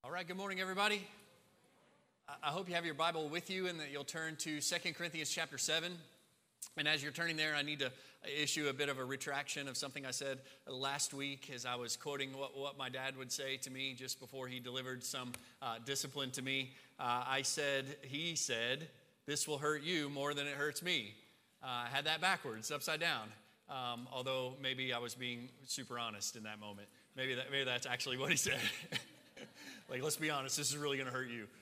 All right, good morning, everybody. I hope you have your Bible with you and that you'll turn to 2 Corinthians chapter 7. And as you're turning there, I need to issue a bit of a retraction of something I said last week as I was quoting what my dad would say to me just before he delivered some discipline to me. He said, "This will hurt you more than it hurts me." I had that backwards, upside down. Although maybe I was being super honest in that moment. Maybe that's actually what he said. Like, let's be honest, this is really going to hurt you.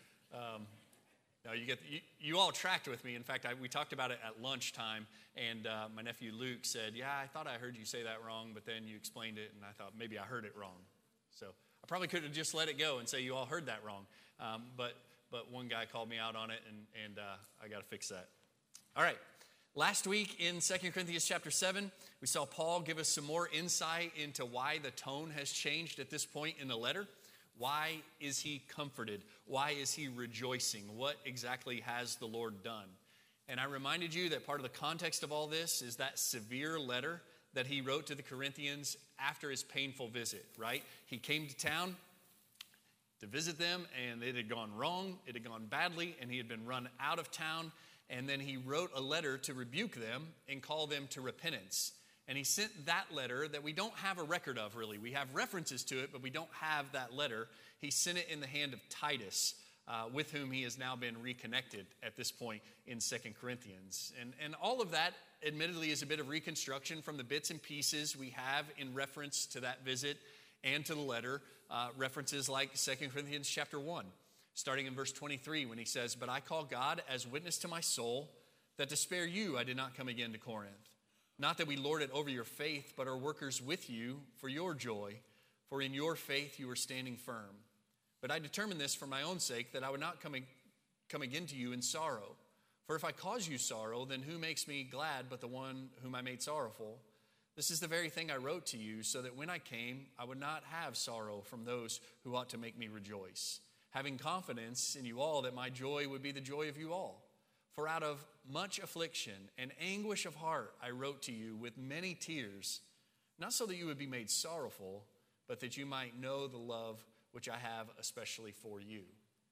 No, you all tracked with me. In fact, we talked about it at lunchtime, and my nephew Luke said, "Yeah, I thought I heard you say that wrong, but then you explained it, and I thought maybe I heard it wrong." So I probably could have just let it go and say you all heard that wrong. But one guy called me out on it, and I got to fix that. All right. Last week in 2 Corinthians chapter 7, we saw Paul give us some more insight into why the tone has changed at this point in the letter. Why is he comforted? Why is he rejoicing? What exactly has the Lord done? And I reminded you that part of the context of all this is that severe letter that he wrote to the Corinthians after his painful visit, right? He came to town to visit them, and it had gone wrong, it had gone badly, and he had been run out of town. And then he wrote a letter to rebuke them and call them to repentance. And he sent that letter that we don't have a record of, really. We have references to it, but we don't have that letter. He sent it in the hand of Titus, with whom he has now been reconnected at this point in 2 Corinthians. And all of that, admittedly, is a bit of reconstruction from the bits and pieces we have in reference to that visit and to the letter. References like 2 Corinthians chapter 1, starting in verse 23, when he says, "But I call God as witness to my soul, that to spare you I did not come again to Corinth. Not that we lord it over your faith, but are workers with you for your joy. For in your faith you are standing firm. But I determined this for my own sake, that I would not come again to you in sorrow. For if I cause you sorrow, then who makes me glad but the one whom I made sorrowful? This is the very thing I wrote to you, so that when I came, I would not have sorrow from those who ought to make me rejoice. Having confidence in you all that my joy would be the joy of you all. For out of much affliction and anguish of heart I wrote to you with many tears, not so that you would be made sorrowful, but that you might know the love which I have especially for you."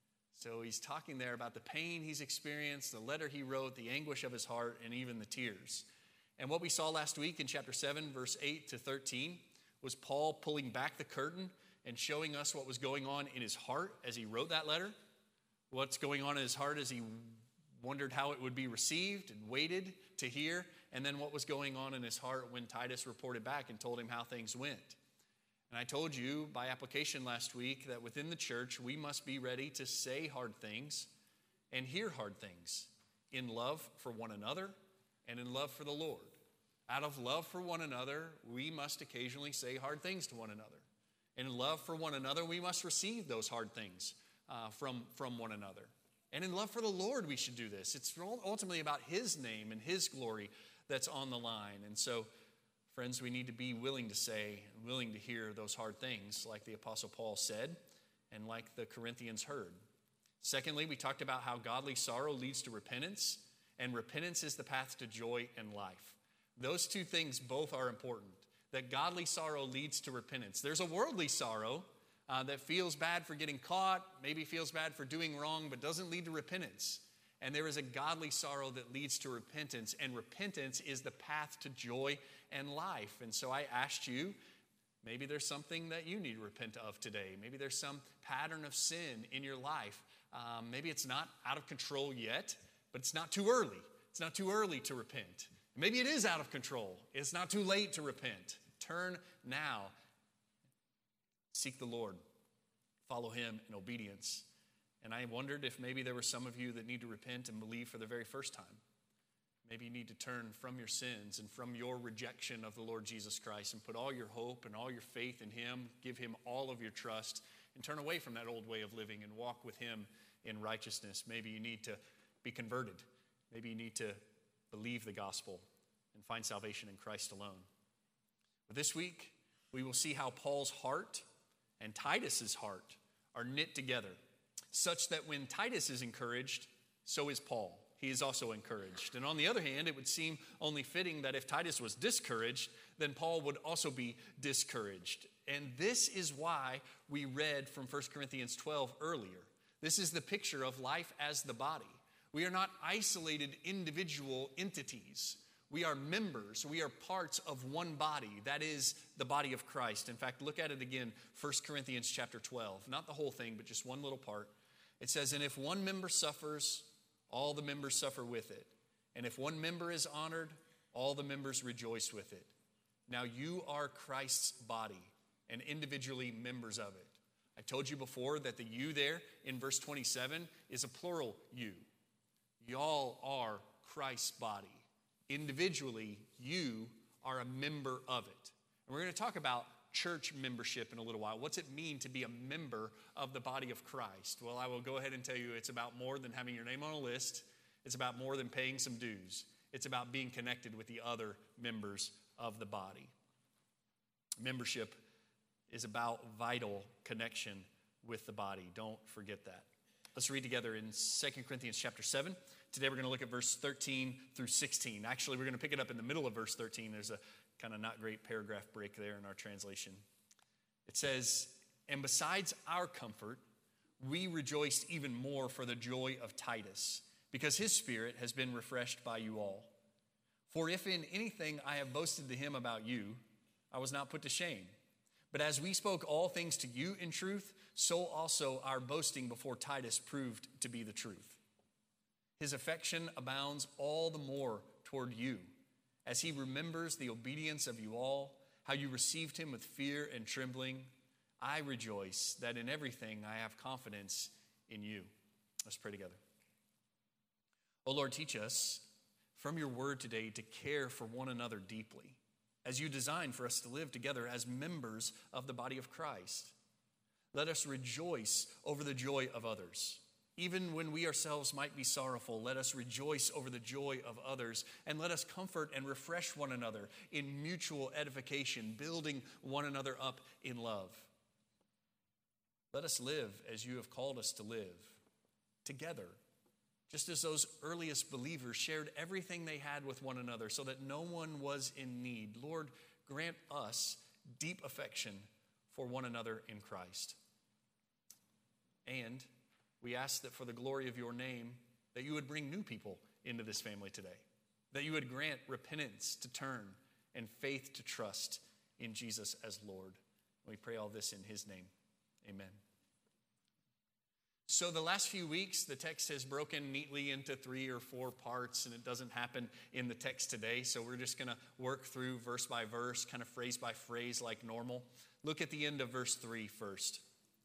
So he's talking there about the pain he's experienced, the letter he wrote, the anguish of his heart, and even the tears. And what we saw last week in chapter 7, verse 8 to 13, was Paul pulling back the curtain and showing us what was going on in his heart as he wrote that letter, what's going on in his heart as he wondered how it would be received and waited to hear, and then what was going on in his heart when Titus reported back and told him how things went. And I told you by application last week that within the church we must be ready to say hard things and hear hard things in love for one another and in love for the Lord. Out of love for one another, we must occasionally say hard things to one another. And in love for one another, we must receive those hard things from one another. And in love for the Lord, we should do this. It's ultimately about His name and His glory that's on the line. And so, friends, we need to be willing to say and willing to hear those hard things like the Apostle Paul said and like the Corinthians heard. Secondly, we talked about how godly sorrow leads to repentance, and repentance is the path to joy and life. Those two things both are important, that godly sorrow leads to repentance. There's a worldly sorrow that feels bad for getting caught, maybe feels bad for doing wrong, but doesn't lead to repentance. And there is a godly sorrow that leads to repentance, and repentance is the path to joy and life. And so I asked you, maybe there's something that you need to repent of today. Maybe there's some pattern of sin in your life. Maybe it's not out of control yet, but it's not too early. It's not too early to repent. Maybe it is out of control. It's not too late to repent. Turn now. Seek the Lord. Follow Him in obedience. And I wondered if maybe there were some of you that need to repent and believe for the very first time. Maybe you need to turn from your sins and from your rejection of the Lord Jesus Christ and put all your hope and all your faith in Him, give Him all of your trust, and turn away from that old way of living and walk with Him in righteousness. Maybe you need to be converted. Maybe you need to believe the gospel and find salvation in Christ alone. But this week, we will see how Paul's heart and Titus's heart are knit together, such that when Titus is encouraged, so is Paul. He is also encouraged. And on the other hand, it would seem only fitting that if Titus was discouraged, then Paul would also be discouraged. And this is why we read from 1 Corinthians 12 earlier. This is the picture of life as the body. We are not isolated individual entities. We are members. We are parts of one body. That is the body of Christ. In fact, look at it again, 1 Corinthians chapter 12. Not the whole thing, but just one little part. It says, and if one member suffers, all the members suffer with it. And if one member is honored, all the members rejoice with it. Now you are Christ's body and individually members of it. I told you before that the you there in verse 27 is a plural you. Y'all are Christ's body. Individually, you are a member of it. And we're going to talk about church membership in a little while. What's it mean to be a member of the body of Christ? Well, I will go ahead and tell you it's about more than having your name on a list. It's about more than paying some dues. It's about being connected with the other members of the body. Membership is about vital connection with the body. Don't forget that. Let's read together in 2 Corinthians chapter 7. Today we're going to look at verse 13 through 16. Actually, we're going to pick it up in the middle of verse 13. There's a kind of not great paragraph break there in our translation. It says, and besides our comfort, we rejoiced even more for the joy of Titus, because his spirit has been refreshed by you all. For if in anything I have boasted to him about you, I was not put to shame. But as we spoke all things to you in truth, so also our boasting before Titus proved to be the truth. His affection abounds all the more toward you, as he remembers the obedience of you all, how you received him with fear and trembling. I rejoice that in everything I have confidence in you. Let's pray together. Oh Lord, teach us from your word today to care for one another deeply, as you designed for us to live together as members of the body of Christ. Let us rejoice over the joy of others. Even when we ourselves might be sorrowful, let us rejoice over the joy of others, and let us comfort and refresh one another in mutual edification, building one another up in love. Let us live as you have called us to live, together, just as those earliest believers shared everything they had with one another so that no one was in need. Lord, grant us deep affection for one another in Christ. And we ask that for the glory of your name, that you would bring new people into this family today, that you would grant repentance to turn and faith to trust in Jesus as Lord. We pray all this in his name. Amen. So the last few weeks, the text has broken neatly into 3 or 4 parts, and it doesn't happen in the text today. So we're just going to work through verse by verse, kind of phrase by phrase like normal. Look at the end of verse 3 first.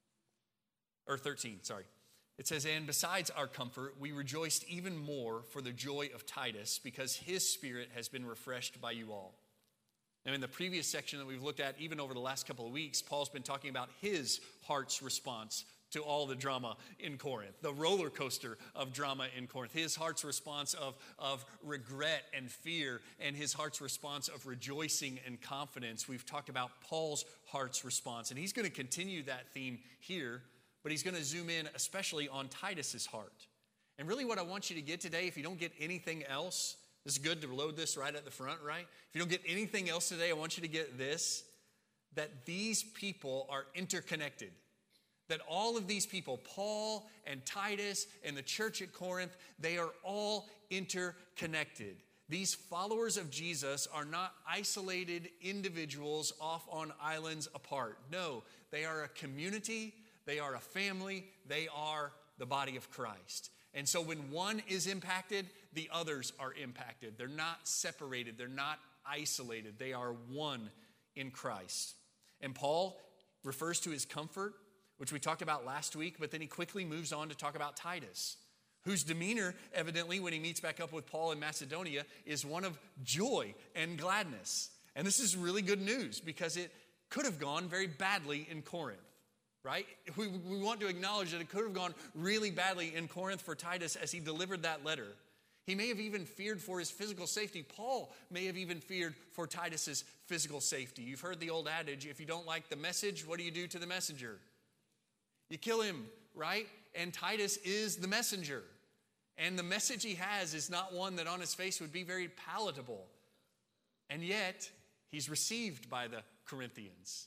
Or 13, sorry. It says, and besides our comfort, we rejoiced even more for the joy of Titus, because his spirit has been refreshed by you all. Now, in the previous section that we've looked at, even over the last couple of weeks, Paul's been talking about his heart's response to all the drama in Corinth, the roller coaster of drama in Corinth, his heart's response of regret and fear, and his heart's response of rejoicing and confidence. We've talked about Paul's heart's response, and he's going to continue that theme here, but he's going to zoom in especially on Titus's heart. And really what I want you to get today, if you don't get anything else, this is good to load this right at the front, right? If you don't get anything else today, I want you to get this, that these people are interconnected. That all of these people, Paul and Titus and the church at Corinth, they are all interconnected. These followers of Jesus are not isolated individuals off on islands apart. No, they are a community, they are a family, they are the body of Christ. And so when one is impacted, the others are impacted. They're not separated, they're not isolated, they are one in Christ. And Paul refers to his comfort, which we talked about last week, but then he quickly moves on to talk about Titus, whose demeanor, evidently, when he meets back up with Paul in Macedonia, is one of joy and gladness. And this is really good news because it could have gone very badly in Corinth, right? We want to acknowledge that it could have gone really badly in Corinth for Titus as he delivered that letter. He may have even feared for his physical safety. Paul may have even feared for Titus's physical safety. You've heard the old adage, if you don't like the message, what do you do to the messenger? You kill him, right? And Titus is the messenger. And the message he has is not one that on his face would be very palatable. And yet, he's received by the Corinthians.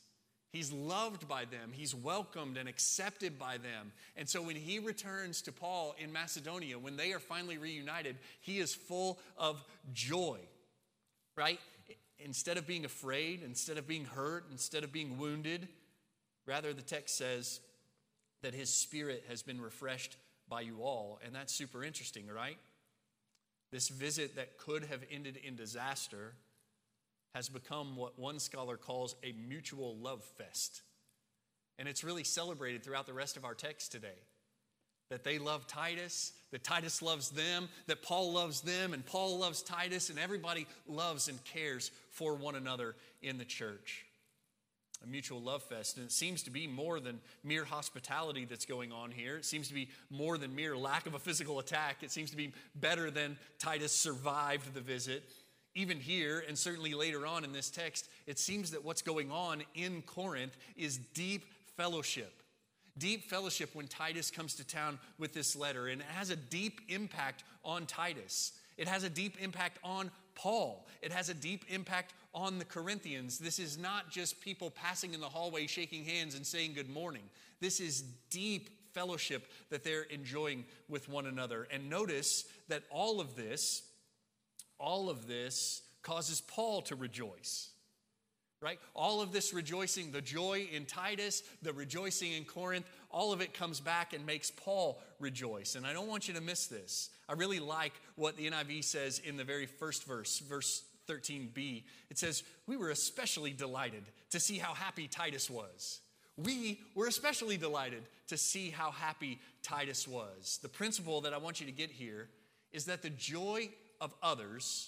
He's loved by them. He's welcomed and accepted by them. And so when he returns to Paul in Macedonia, when they are finally reunited, he is full of joy, right? Instead of being afraid, instead of being hurt, instead of being wounded, rather the text says that his spirit has been refreshed by you all. And that's super interesting, right? This visit that could have ended in disaster has become what one scholar calls a mutual love fest. And it's really celebrated throughout the rest of our text today. That they love Titus, that Titus loves them, that Paul loves them, and Paul loves Titus, and everybody loves and cares for one another in the church. A mutual love fest. And it seems to be more than mere hospitality that's going on here. It seems to be more than mere lack of a physical attack. It seems to be better than Titus survived the visit. Even here, and certainly later on in this text, it seems that what's going on in Corinth is deep fellowship. Deep fellowship when Titus comes to town with this letter. And it has a deep impact on Titus. It has a deep impact on Paul. It has a deep impact on the Corinthians. This is not just people passing in the hallway, shaking hands and saying good morning. This is deep fellowship that they're enjoying with one another. And notice that all of this causes Paul to rejoice, right? All of this rejoicing, the joy in Titus, the rejoicing in Corinth, all of it comes back and makes Paul rejoice. And I don't want you to miss this. I really like what the NIV says in the very first verse, verse 13b. It says, "We were especially delighted to see how happy Titus was." We were especially delighted to see how happy Titus was. The principle that I want you to get here is that the joy of others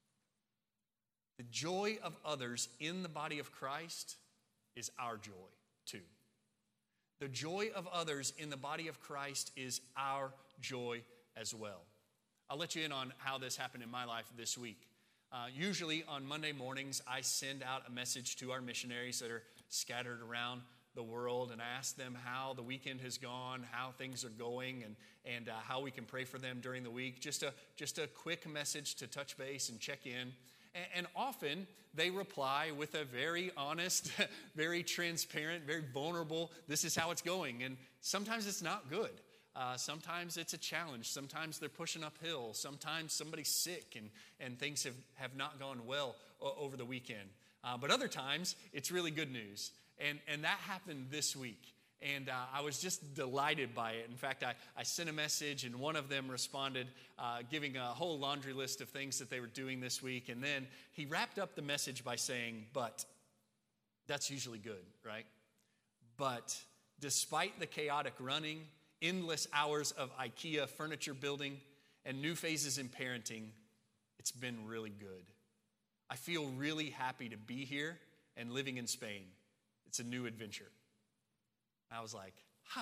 in the body of Christ is our joy too. The joy of others in the body of Christ is our joy as well. I'll let you in on how this happened in my life this week. Usually on Monday mornings, I send out a message to our missionaries that are scattered around the world, and I ask them how the weekend has gone, how things are going, and how we can pray for them during the week. Just a quick message to touch base and check in. And often they reply with a very honest, very transparent, very vulnerable, this is how it's going. And sometimes it's not good. Sometimes it's a challenge. Sometimes they're pushing uphill. Sometimes somebody's sick and things have not gone well over the weekend. But other times it's really good news. And that happened this week. And I was just delighted by it. In fact, I sent a message, and one of them responded, giving a whole laundry list of things that they were doing this week. And then he wrapped up the message by saying, "But," that's usually good, right? "But despite the chaotic running, endless hours of IKEA furniture building, and new phases in parenting, it's been really good. I feel really happy to be here and living in Spain. It's a new adventure." I was like,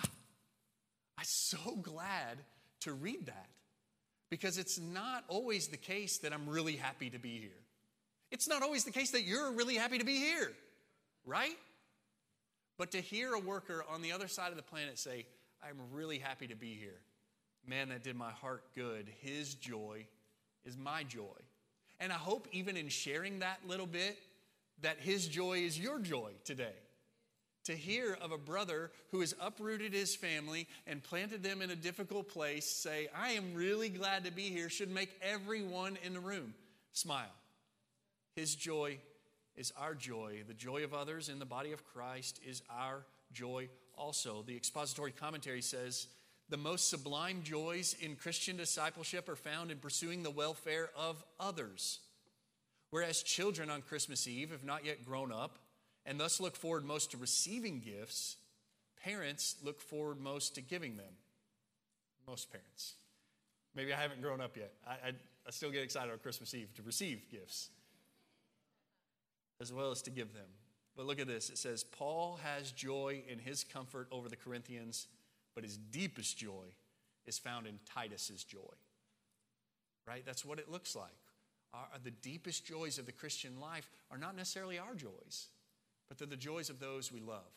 I'm so glad to read that, because it's not always the case that I'm really happy to be here. It's not always the case that you're really happy to be here, right? But to hear a worker on the other side of the planet say, "I'm really happy to be here," man, that did my heart good. His joy is my joy. And I hope even in sharing that little bit, that his joy is your joy today. To hear of a brother who has uprooted his family and planted them in a difficult place say, "I am really glad to be here," should make everyone in the room smile. His joy is our joy. The joy of others in the body of Christ is our joy also. The expository commentary says, "The most sublime joys in Christian discipleship are found in pursuing the welfare of others. Whereas children on Christmas Eve have not yet grown up and thus look forward most to receiving gifts, parents look forward most to giving them." Most parents. Maybe I haven't grown up yet. I still get excited on Christmas Eve to receive gifts as well as to give them. But look at this. It says, Paul has joy in his comfort over the Corinthians, but his deepest joy is found in Titus's joy. Right? That's what it looks like. The deepest joys of the Christian life are not necessarily our joys, but they're the joys of those we love,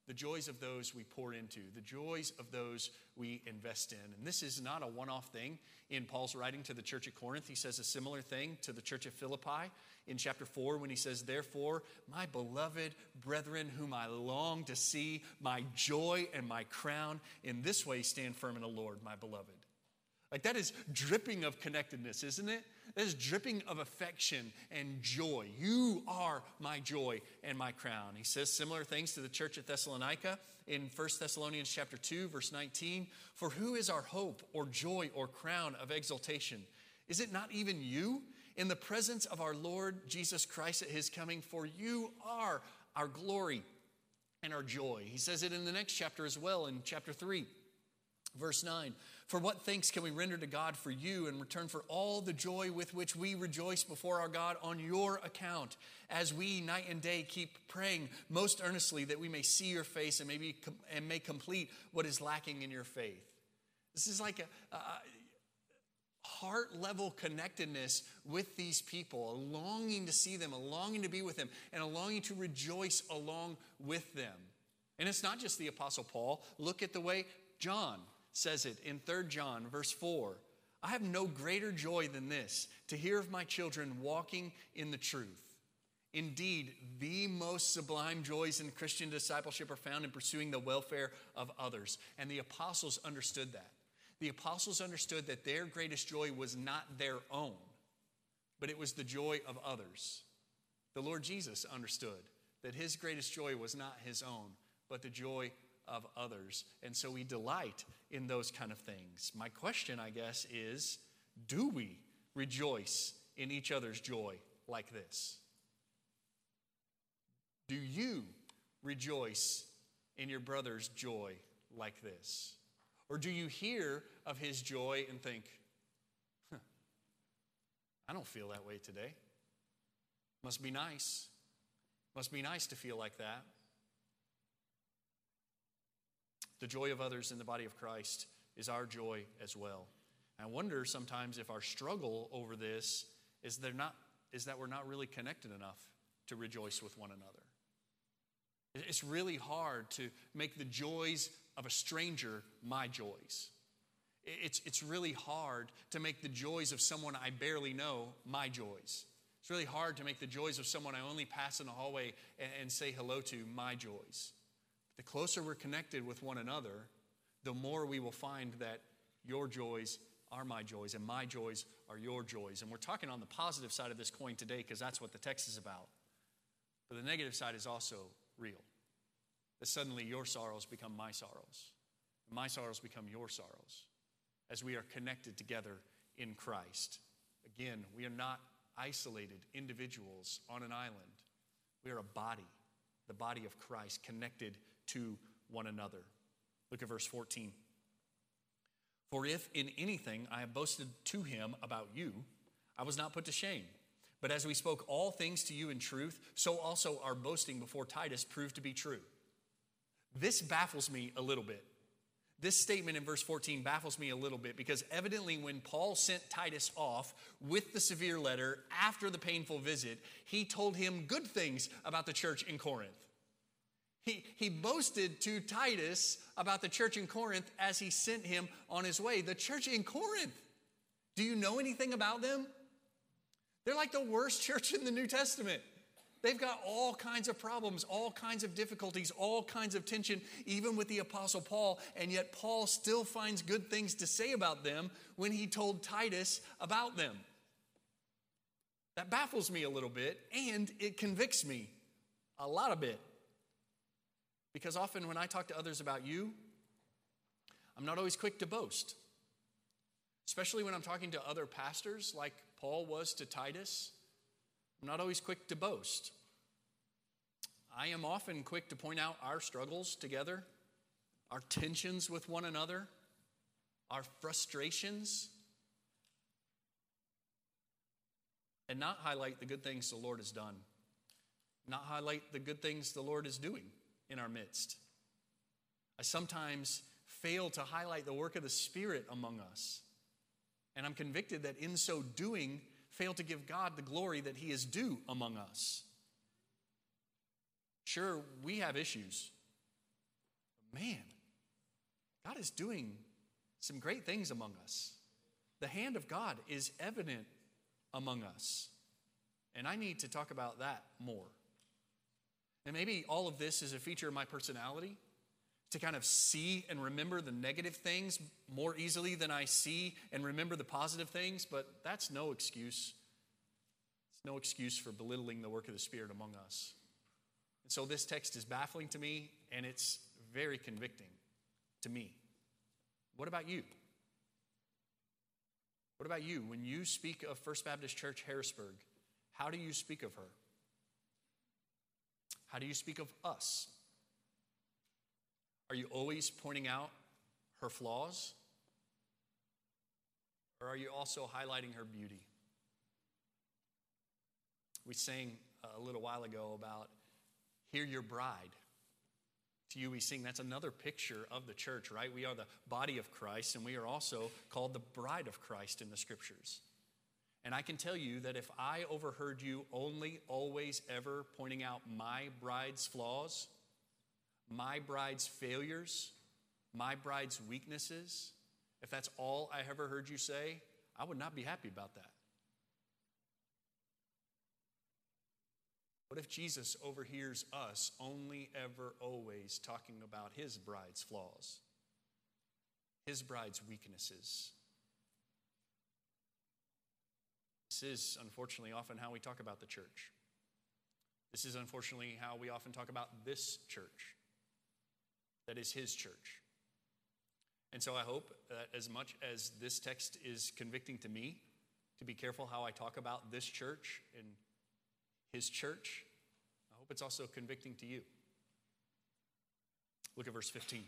the joys of those we pour into, the joys of those we invest in. And this is not a one-off thing. In Paul's writing to the church at Corinth, he says a similar thing to the church at Philippi in chapter 4 when he says, "Therefore, my beloved brethren whom I long to see, my joy and my crown, in this way stand firm in the Lord, my beloved." Like, that is dripping of connectedness, isn't it? That is dripping of affection and joy. You are my joy and my crown. He says similar things to the church at Thessalonica in 1 Thessalonians chapter 2, verse 19. "For who is our hope or joy or crown of exaltation? Is it not even you? In the presence of our Lord Jesus Christ at his coming, for you are our glory and our joy." He says it in the next chapter as well, in chapter 3. Verse 9, "For what thanks can we render to God for you in return for all the joy with which we rejoice before our God on your account, as we night and day keep praying most earnestly that we may see your face and may complete what is lacking in your faith." This is like a heart-level connectedness with these people, a longing to see them, a longing to be with them, and a longing to rejoice along with them. And it's not just the Apostle Paul. Look at the way John says it in 3 John, verse 4. "I have no greater joy than this, to hear of my children walking in the truth. Indeed, the most sublime joys in Christian discipleship are found in pursuing the welfare of others." And the apostles understood that. The apostles understood that their greatest joy was not their own, but it was the joy of others. The Lord Jesus understood that his greatest joy was not his own, but the joy of others. And so we delight in those kind of things. My question, I guess, is, do we rejoice in each other's joy like this? Do you rejoice in your brother's joy like this? Or do you hear of his joy and think, I don't feel that way today. Must be nice. Must be nice to feel like that. The joy of others in the body of Christ is our joy as well. I wonder sometimes if our struggle over this is that we're not really connected enough to rejoice with one another. It's really hard to make the joys of a stranger my joys. It's really hard to make the joys of someone I barely know my joys. It's really hard to make the joys of someone I only pass in the hallway and say hello to my joys. The closer we're connected with one another, the more we will find that your joys are my joys and my joys are your joys. And we're talking on the positive side of this coin today because that's what the text is about. But the negative side is also real. That suddenly your sorrows become my sorrows. And my sorrows become your sorrows as we are connected together in Christ. Again, we are not isolated individuals on an island. We are a body, the body of Christ, connected to one another. Look at verse 14. "For if in anything I have boasted to him about you, I was not put to shame. But as we spoke all things to you in truth, so also our boasting before Titus proved to be true." This baffles me a little bit. This statement in verse 14 baffles me a little bit because evidently when Paul sent Titus off with the severe letter after the painful visit, he told him good things about the church in Corinth. He boasted to Titus about the church in Corinth as he sent him on his way. The church in Corinth, do you know anything about them? They're like the worst church in the New Testament. They've got all kinds of problems, all kinds of difficulties, all kinds of tension, even with the Apostle Paul. And yet Paul still finds good things to say about them when he told Titus about them. That baffles me a little bit, and it convicts me a lot of bit. Because often when I talk to others about you, I'm not always quick to boast. Especially when I'm talking to other pastors like Paul was to Titus. I'm not always quick to boast. I am often quick to point out our struggles together, our tensions with one another, our frustrations, and not highlight the good things the Lord has done, not highlight the good things the Lord is doing in our midst. I sometimes fail to highlight the work of the Spirit among us, and I'm convicted that in so doing, fail to give God the glory that he is due among us. Sure, we have issues. God is doing some great things among us. The hand of God is evident among us. And I need to talk about that more. And maybe all of this is a feature of my personality, to kind of see and remember the negative things more easily than I see and remember the positive things, but that's no excuse. It's no excuse for belittling the work of the Spirit among us. And so this text is baffling to me, and it's very convicting to me. What about you? What about you? When you speak of First Baptist Church Harrisburg, how do you speak of her? How do you speak of us? Are you always pointing out her flaws? Or are you also highlighting her beauty? We sang a little while ago about "Hear Your Bride." To you we sing, that's another picture of the church, right? We are the body of Christ, and we are also called the bride of Christ in the Scriptures. And I can tell you that if I overheard you only, always, ever pointing out my bride's flaws, my bride's failures, my bride's weaknesses, if that's all I ever heard you say, I would not be happy about that. What if Jesus overhears us only, ever, always talking about his bride's flaws, his bride's weaknesses? This is, unfortunately, often how we talk about the church. This is, unfortunately, how we often talk about this church. That is his church. And so I hope that as much as this text is convicting to me, to be careful how I talk about this church and his church, I hope it's also convicting to you. Look at verse 15.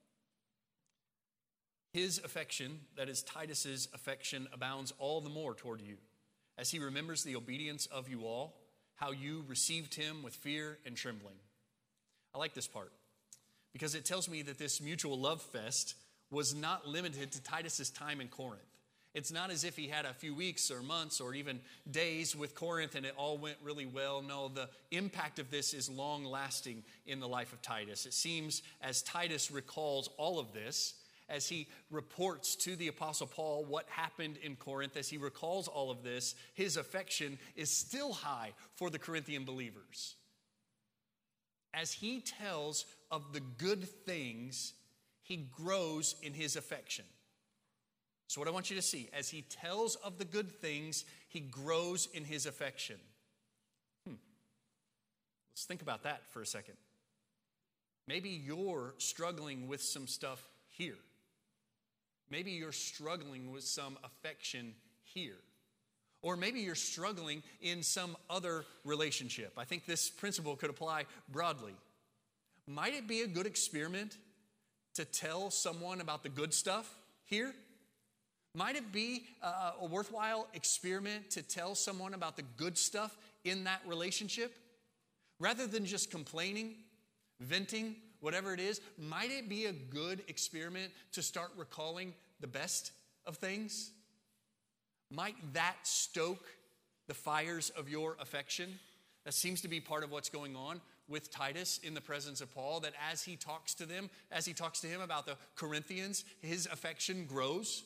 His affection, that is Titus's affection, abounds all the more toward you, as he remembers the obedience of you all, how you received him with fear and trembling. I like this part, because it tells me that this mutual love fest was not limited to Titus's time in Corinth. It's not as if he had a few weeks or months or even days with Corinth and it all went really well. No, the impact of this is long lasting in the life of Titus. It seems as Titus recalls all of this, as he reports to the Apostle Paul what happened in Corinth, as he recalls all of this, his affection is still high for the Corinthian believers. As he tells of the good things, he grows in his affection. So what I want you to see, as he tells of the good things, he grows in his affection. Let's think about that for a second. Maybe you're struggling with some stuff here. Maybe you're struggling with some affection here. Or maybe you're struggling in some other relationship. I think this principle could apply broadly. Might it be a good experiment to tell someone about the good stuff here? Might it be a worthwhile experiment to tell someone about the good stuff in that relationship? Rather than just complaining, venting, whatever it is, might it be a good experiment to start recalling the best of things? Might that stoke the fires of your affection? That seems to be part of what's going on with Titus in the presence of Paul, that as he talks to him about the Corinthians, his affection grows.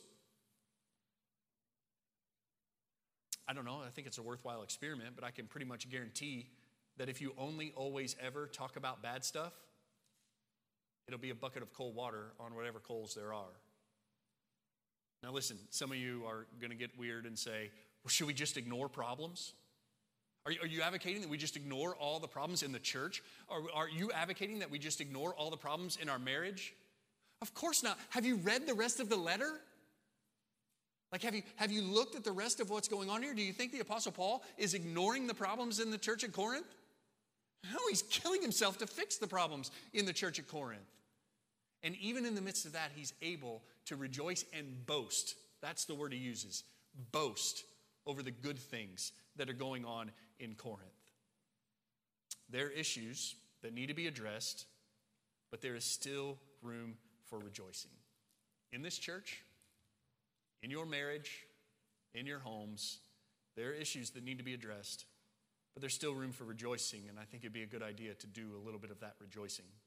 I don't know, I think it's a worthwhile experiment, but I can pretty much guarantee that if you only, always, ever talk about bad stuff, it'll be a bucket of cold water on whatever coals there are. Now listen, some of you are going to get weird and say, well, should we just ignore problems? Are you advocating that we just ignore all the problems in the church? Are you advocating that we just ignore all the problems in our marriage? Of course not. Have you read the rest of the letter? Like, have you looked at the rest of what's going on here? Do you think the Apostle Paul is ignoring the problems in the church at Corinth? No, he's killing himself to fix the problems in the church at Corinth. And even in the midst of that, he's able to rejoice and boast. That's the word he uses. Boast over the good things that are going on in Corinth. There are issues that need to be addressed, but there is still room for rejoicing. In this church, in your marriage, in your homes, there are issues that need to be addressed, but there's still room for rejoicing, and I think it'd be a good idea to do a little bit of that rejoicing.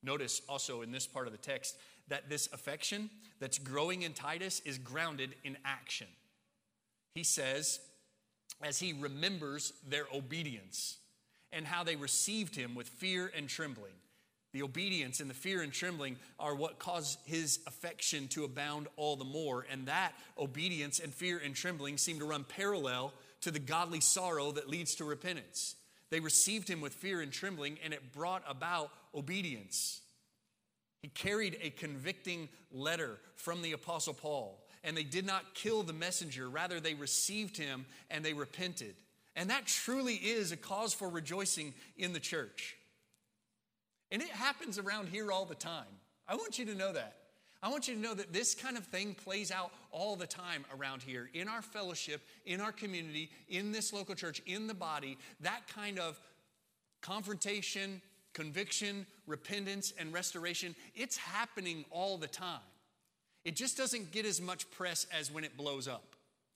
Notice also in this part of the text that this affection that's growing in Titus is grounded in action. He says, as he remembers their obedience and how they received him with fear and trembling. The obedience and the fear and trembling are what cause his affection to abound all the more. And that obedience and fear and trembling seem to run parallel to the godly sorrow that leads to repentance. They received him with fear and trembling, and it brought about obedience. He carried a convicting letter from the Apostle Paul, and they did not kill the messenger. Rather, they received him and they repented. And that truly is a cause for rejoicing in the church. And it happens around here all the time. I want you to know that. I want you to know that this kind of thing plays out all the time around here in our fellowship, in our community, in this local church, in the body. That kind of confrontation, conviction, repentance, and restoration, it's happening all the time. It just doesn't get as much press as when it blows up.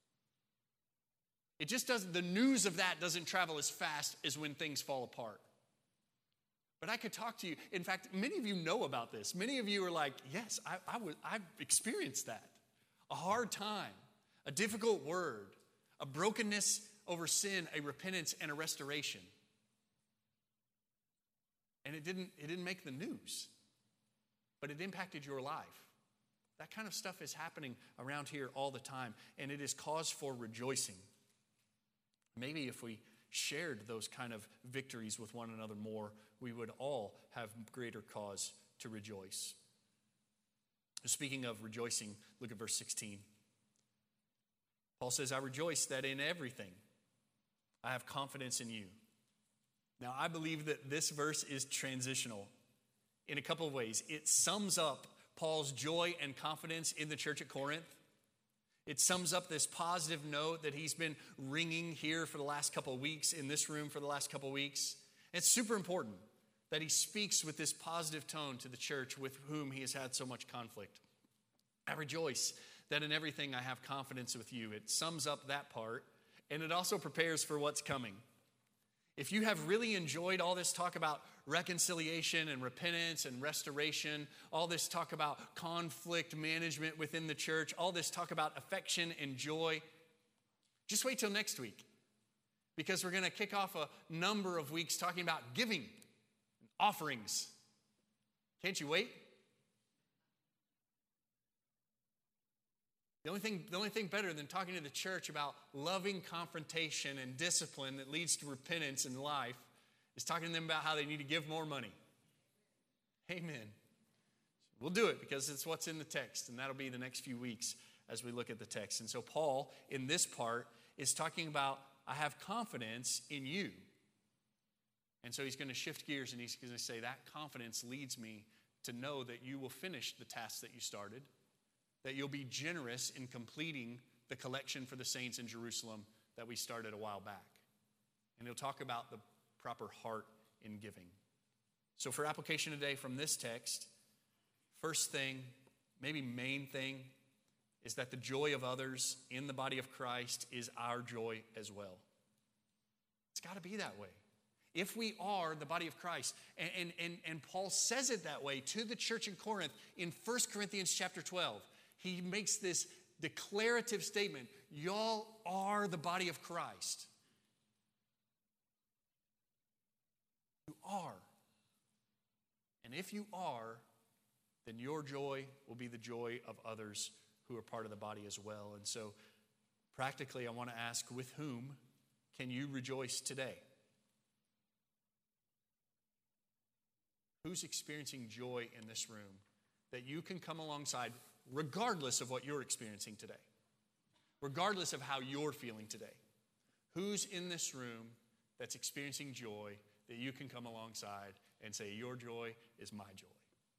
It just doesn't, the news of that doesn't travel as fast as when things fall apart. But I could talk to you. In fact, many of you know about this. Many of you are like, yes, I've experienced that. A hard time, a difficult word, a brokenness over sin, a repentance, and a restoration. And it didn't make the news, but it impacted your life. That kind of stuff is happening around here all the time, and it is cause for rejoicing. Maybe if we shared those kind of victories with one another more, we would all have greater cause to rejoice. Speaking of rejoicing, look at verse 16. Paul says, I rejoice that in everything I have confidence in you. Now, I believe that this verse is transitional in a couple of ways. It sums up Paul's joy and confidence in the church at Corinth. It sums up this positive note that he's been ringing here for the last couple of weeks, in this room for the last couple of weeks. It's super important that he speaks with this positive tone to the church with whom he has had so much conflict. I rejoice that in everything I have confidence with you. It sums up that part, and it also prepares for what's coming. If you have really enjoyed all this talk about reconciliation and repentance and restoration, all this talk about conflict management within the church, all this talk about affection and joy, just wait till next week, because we're going to kick off a number of weeks talking about giving, offerings. Can't you wait? The only thing better than talking to the church about loving confrontation and discipline that leads to repentance in life is talking to them about how they need to give more money. Amen. We'll do it because it's what's in the text, and that'll be the next few weeks as we look at the text. And so Paul, in this part, is talking about, I have confidence in you. And so he's going to shift gears, and he's going to say, that confidence leads me to know that you will finish the task that you started, that you'll be generous in completing the collection for the saints in Jerusalem that we started a while back. And he'll talk about the proper heart in giving. So for application today from this text, first thing, maybe main thing, is that the joy of others in the body of Christ is our joy as well. It's got to be that way. If we are the body of Christ, and Paul says it that way to the church in Corinth in 1 Corinthians chapter 12, he makes this declarative statement, y'all are the body of Christ. You are. And if you are, then your joy will be the joy of others who are part of the body as well. And so, practically, I want to ask, with whom can you rejoice today? Who's experiencing joy in this room that you can come alongside regardless of what you're experiencing today? Regardless of how you're feeling today. Who's in this room that's experiencing joy that you can come alongside and say, your joy is my joy?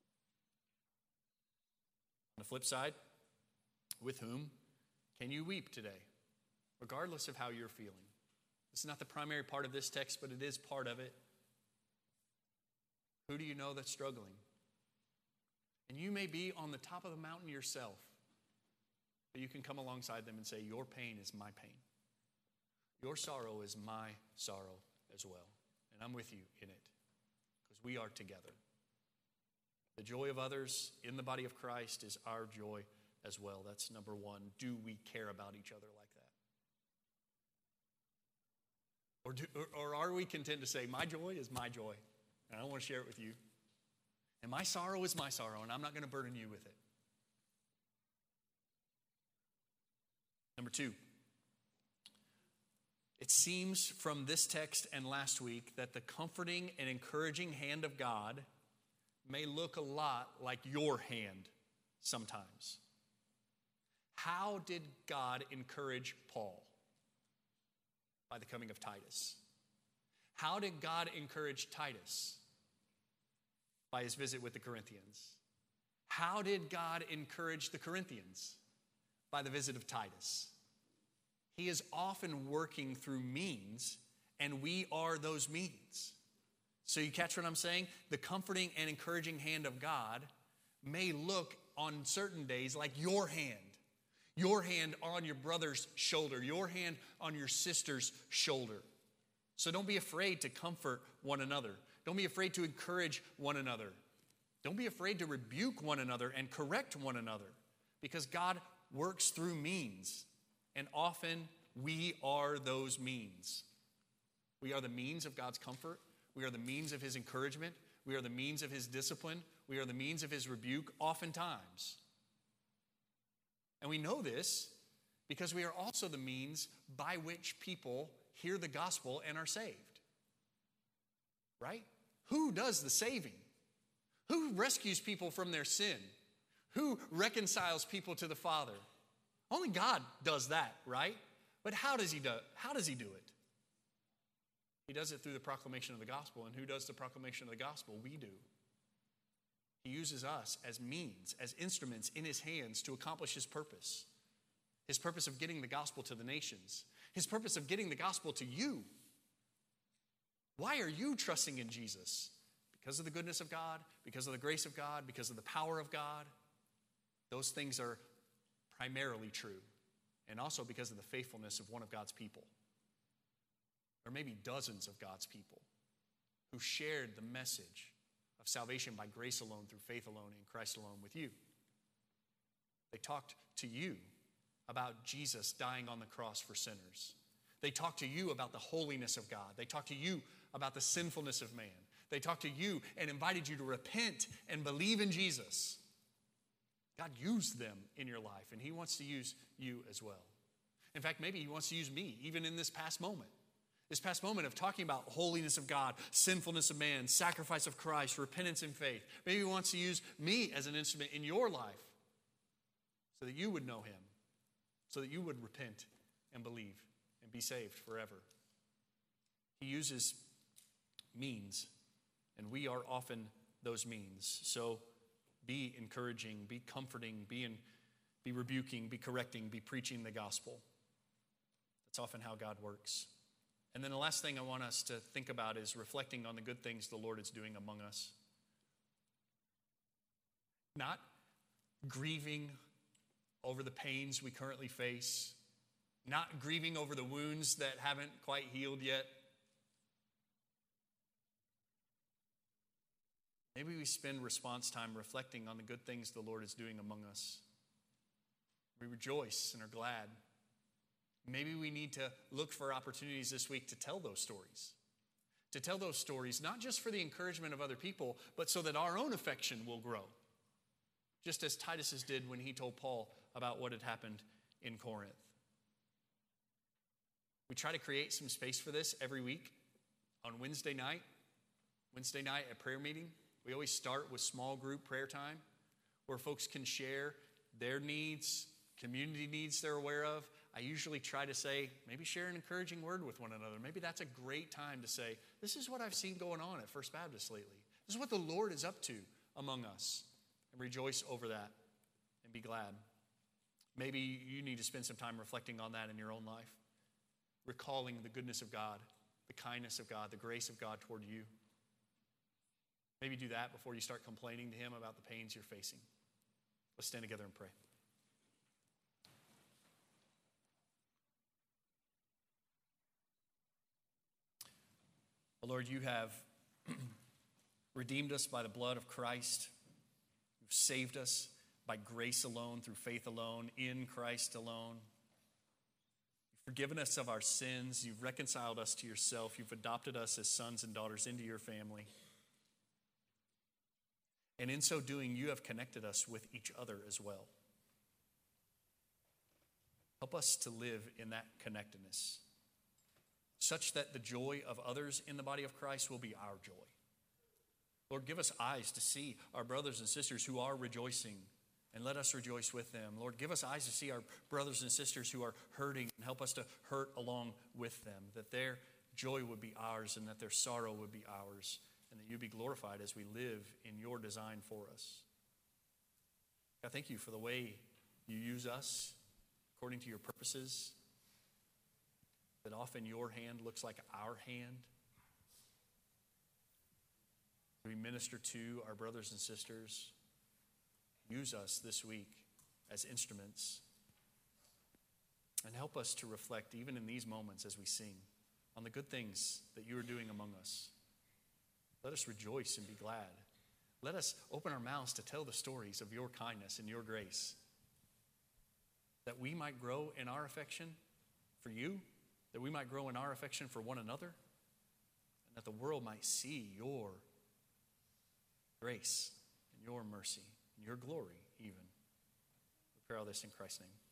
On the flip side, with whom can you weep today? Regardless of how you're feeling. This is not the primary part of this text, but it is part of it. Who do you know that's struggling? And you may be on the top of the mountain yourself, but you can come alongside them and say, your pain is my pain. Your sorrow is my sorrow as well. And I'm with you in it because we are together. The joy of others in the body of Christ is our joy as well. That's number one. Do we care about each other like that? Or are we content to say, my joy is my joy, and I want to share it with you. And my sorrow is my sorrow, and I'm not going to burden you with it. Number two, it seems from this text and last week that the comforting and encouraging hand of God may look a lot like your hand sometimes. How did God encourage Paul? By the coming of Titus. How did God encourage Titus? By his visit with the Corinthians. How did God encourage the Corinthians? By the visit of Titus. He is often working through means, and we are those means. So you catch what I'm saying? The comforting and encouraging hand of God may look on certain days like your hand on your brother's shoulder, your hand on your sister's shoulder. So don't be afraid to comfort one another. Don't be afraid to encourage one another. Don't be afraid to rebuke one another and correct one another, because God works through means, and often we are those means. We are the means of God's comfort. We are the means of his encouragement. We are the means of his discipline. We are the means of his rebuke oftentimes. And we know this because we are also the means by which people hear the gospel and are saved. Right? Who does the saving? Who rescues people from their sin? Who reconciles people to the Father? Only God does that, right? But how does he do it? He does it through the proclamation of the gospel. And who does the proclamation of the gospel? We do. He uses us as means, as instruments in his hands to accomplish his purpose. His purpose of getting the gospel to the nations. His purpose of getting the gospel to you. Why are you trusting in Jesus? Because of the goodness of God, because of the grace of God, because of the power of God. Those things are primarily true. And also because of the faithfulness of one of God's people. Or maybe dozens of God's people who shared the message of salvation by grace alone, through faith alone, in Christ alone with you. They talked to you about Jesus dying on the cross for sinners. They talked to you about the holiness of God. They talked to you about the sinfulness of man. They talked to you and invited you to repent and believe in Jesus. God used them in your life, and he wants to use you as well. In fact, maybe he wants to use me, even in this past moment. This past moment of talking about holiness of God, sinfulness of man, sacrifice of Christ, repentance and faith. Maybe he wants to use me as an instrument in your life so that you would know him, so that you would repent and believe and be saved forever. He uses means, and we are often those means. So be encouraging, be comforting, be rebuking, be correcting, be preaching the gospel. That's often how God works. And then the last thing I want us to think about is reflecting on the good things the Lord is doing among us. Not grieving over the pains we currently face. Not grieving over the wounds that haven't quite healed yet. Maybe we spend response time reflecting on the good things the Lord is doing among us. We rejoice and are glad. Maybe we need to look for opportunities this week to tell those stories. To tell those stories, not just for the encouragement of other people, but so that our own affection will grow. Just as Titus did when he told Paul about what had happened in Corinth. We try to create some space for this every week on Wednesday night at prayer meeting. We always start with small group prayer time where folks can share their needs, community needs they're aware of. I usually try to say, maybe share an encouraging word with one another. Maybe that's a great time to say, this is what I've seen going on at First Baptist lately. This is what the Lord is up to among us. And rejoice over that and be glad. Maybe you need to spend some time reflecting on that in your own life. Recalling the goodness of God, the kindness of God, the grace of God toward you. Maybe do that before you start complaining to him about the pains you're facing. Let's stand together and pray. Lord, you have redeemed us by the blood of Christ. You've saved us by grace alone, through faith alone, in Christ alone. You've forgiven us of our sins. You've reconciled us to yourself. You've adopted us as sons and daughters into your family. And in so doing, you have connected us with each other as well. Help us to live in that connectedness, such that the joy of others in the body of Christ will be our joy. Lord, give us eyes to see our brothers and sisters who are rejoicing, and let us rejoice with them. Lord, give us eyes to see our brothers and sisters who are hurting, and help us to hurt along with them, that their joy would be ours and that their sorrow would be ours, and that you be glorified as we live in your design for us. God, thank you for the way you use us according to your purposes, that often your hand looks like our hand. We minister to our brothers and sisters. Use us this week as instruments, and help us to reflect, even in these moments as we sing, on the good things that you are doing among us. Let us rejoice and be glad. Let us open our mouths to tell the stories of your kindness and your grace, that we might grow in our affection for you, that we might grow in our affection for one another, and that the world might see your grace and your mercy and your glory even. We pray all this in Christ's name.